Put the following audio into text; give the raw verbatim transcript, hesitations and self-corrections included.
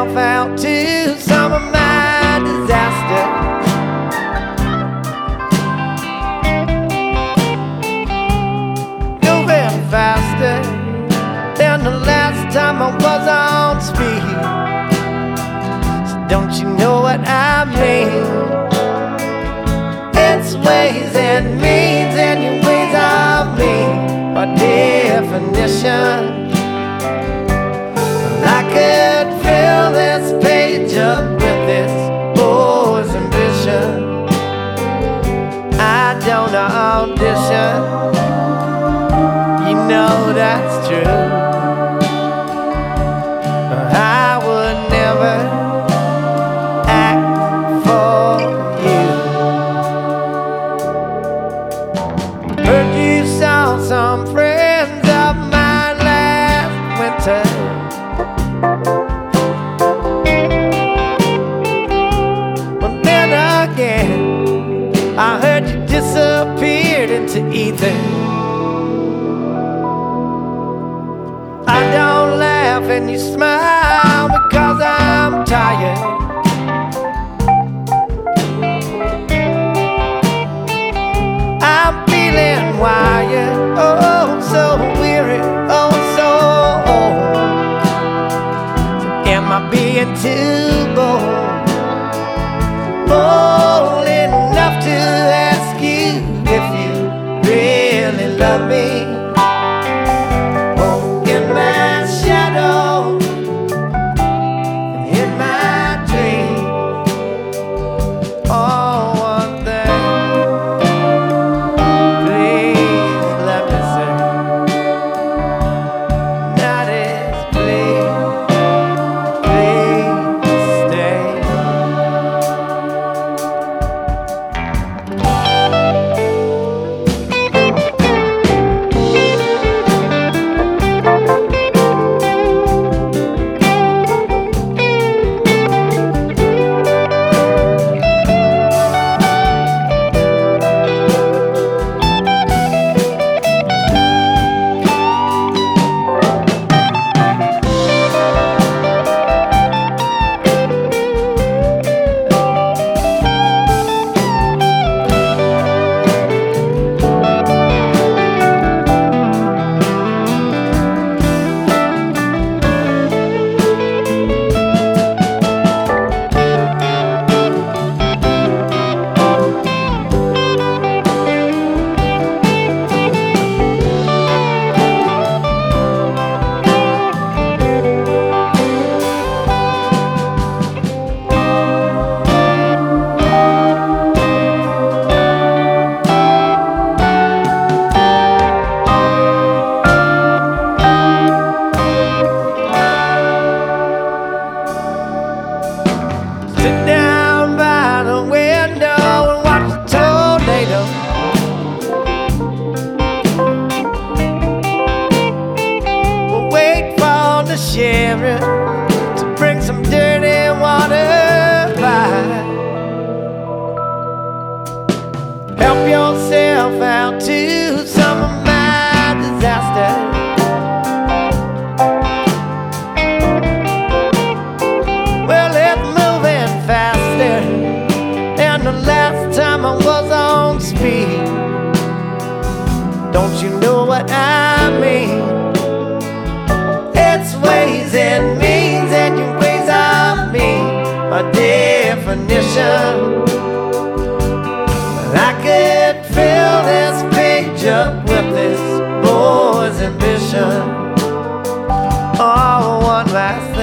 yourself out to some of my disaster. Moving faster than the last time I was on speed. So don't you know what I mean? It's ways and means, and your ways of me by definition. I could fill this page up with this boy's ambition. I don't audition, you know that's true. I would never act for you. Heard you saw some friends of mine last winter. Well, then again, I heard you disappeared into ether. I don't laugh and you smile because I'm tired. I'm feeling wired, oh so weary, oh so old. Am I being too bold? Bold enough to ask you if you really love me? Oh, in my shadow and in my dream. Oh, one thing, please let me say, that is please. Sit down by the window and watch the tornado. We'll wait for the sheriff to bring some dirty water by. Help yourself out to some of my disaster. The last time I was on speed. Don't you know what I mean? It's ways and means, and your ways of me by definition. I could fill this page up with this boy's ambition. Oh, one last